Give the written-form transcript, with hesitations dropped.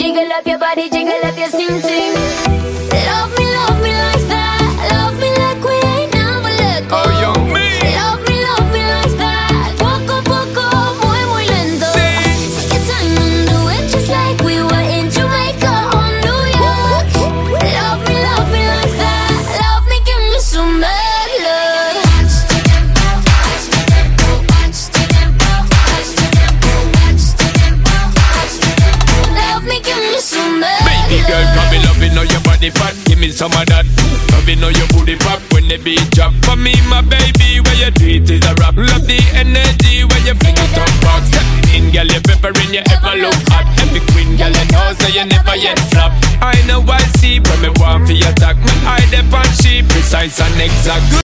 jiggle up your body, jiggle up your sing-sing. Love me like that. Love me like we ain't never let go. Oh, young me. Love me like that. Poco, poco, muy, muy lento. Take your time and do it just like we were in Jamaica or New York. Love me like that. Love me, give me some bad love. Love me, give me some bad love. Baby girl, come me loving all your body fat. Give me some of that. Loving all your booty pop when the beat drop. For me, my baby, where you do it is a rap. Love the energy when you fling it up back. In girl, you peppering, you ever look hot. Every queen girl, you know, so you never yet flop. I know I see when me want for your attack. Me eye dep on she precise and exact.